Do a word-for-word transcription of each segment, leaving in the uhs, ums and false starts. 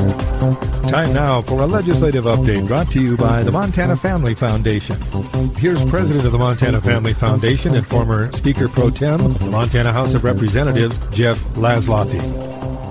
Time now for a legislative update brought to you by the Montana Family Foundation. Here's President of the Montana Family Foundation and former Speaker Pro Tem of the Montana House of Representatives, Jeff Laszloffy.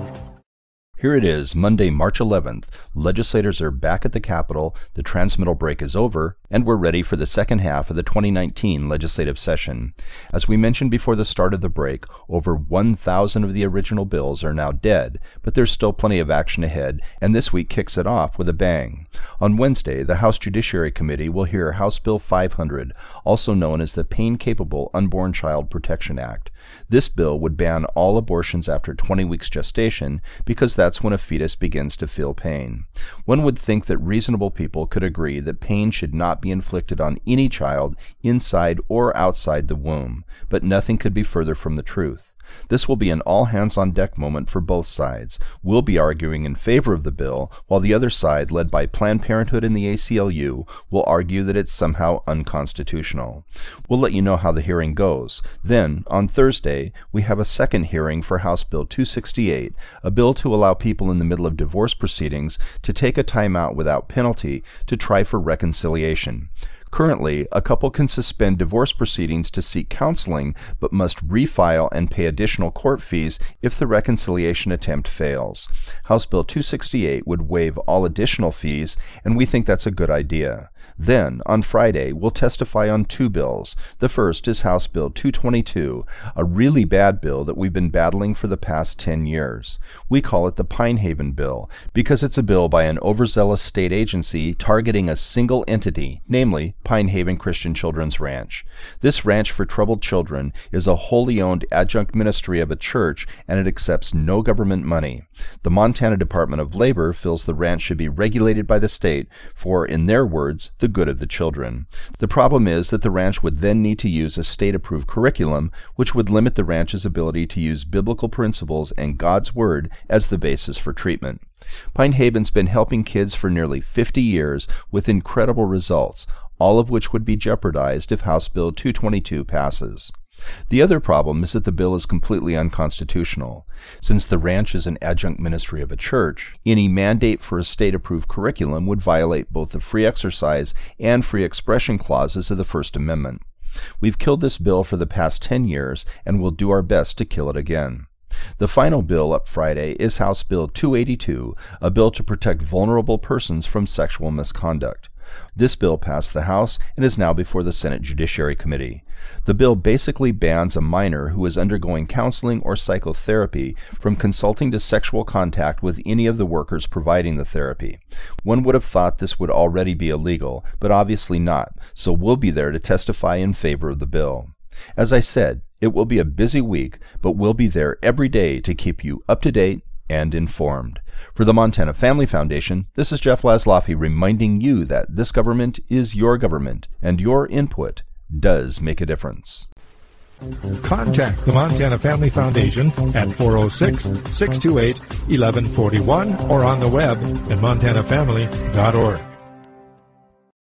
Here it is, Monday, March eleventh. Legislators are back at the Capitol, the transmittal break is over, and we're ready for the second half of the twenty nineteen legislative session. As we mentioned before the start of the break, over one thousand of the original bills are now dead, but there's still plenty of action ahead, and this week kicks it off with a bang. On Wednesday, the House Judiciary Committee will hear House Bill five hundred, also known as the Pain-Capable Unborn Child Protection Act. This bill would ban all abortions after twenty weeks gestation because that's when a fetus begins to feel pain. One would think that reasonable people could agree that pain should not be inflicted on any child inside or outside the womb, but nothing could be further from the truth. This will be an all-hands-on-deck moment for both sides. We'll be arguing in favor of the bill, while the other side, led by Planned Parenthood and the A C L U, will argue that it's somehow unconstitutional. We'll let you know how the hearing goes. Then, on Thursday, we have a second hearing for House Bill two sixty-eight, a bill to allow people in the middle of divorce proceedings to take a time out without penalty to try for reconciliation. Currently, a couple can suspend divorce proceedings to seek counseling, but must refile and pay additional court fees if the reconciliation attempt fails. House Bill two sixty-eight would waive all additional fees, and we think that's a good idea. Then, on Friday, we'll testify on two bills. The first is House Bill two twenty-two, a really bad bill that we've been battling for the past ten years. We call it the Pine Haven Bill because it's a bill by an overzealous state agency targeting a single entity, namely Pine Haven Christian Children's Ranch. This ranch for troubled children is a wholly owned adjunct ministry of a church, and it accepts no government money. The Montana Department of Labor feels the ranch should be regulated by the state for, in their words, the good of the children. The problem is that the ranch would then need to use a state-approved curriculum, which would limit the ranch's ability to use biblical principles and God's Word as the basis for treatment. Pine Haven's been helping kids for nearly fifty years with incredible results, all of which would be jeopardized if House Bill two twenty-two passes. The other problem is that the bill is completely unconstitutional. Since the ranch is an adjunct ministry of a church, any mandate for a state-approved curriculum would violate both the free exercise and free expression clauses of the First Amendment. We've killed this bill for the past ten years, and we'll do our best to kill it again. The final bill up Friday is House Bill two eighty-two, a bill to protect vulnerable persons from sexual misconduct. This bill passed the House and is now before the Senate Judiciary Committee. The bill basically bans a minor who is undergoing counseling or psychotherapy from consulting to sexual contact with any of the workers providing the therapy. One would have thought this would already be illegal, but obviously not, so we'll be there to testify in favor of the bill. As I said, it will be a busy week, but we'll be there every day to keep you up to date and informed. For the Montana Family Foundation, this is Jeff Laszloffy reminding you that this government is your government, and your input does make a difference. Contact the Montana Family Foundation at four oh six, six two eight, one one four one or on the web at montana family dot org.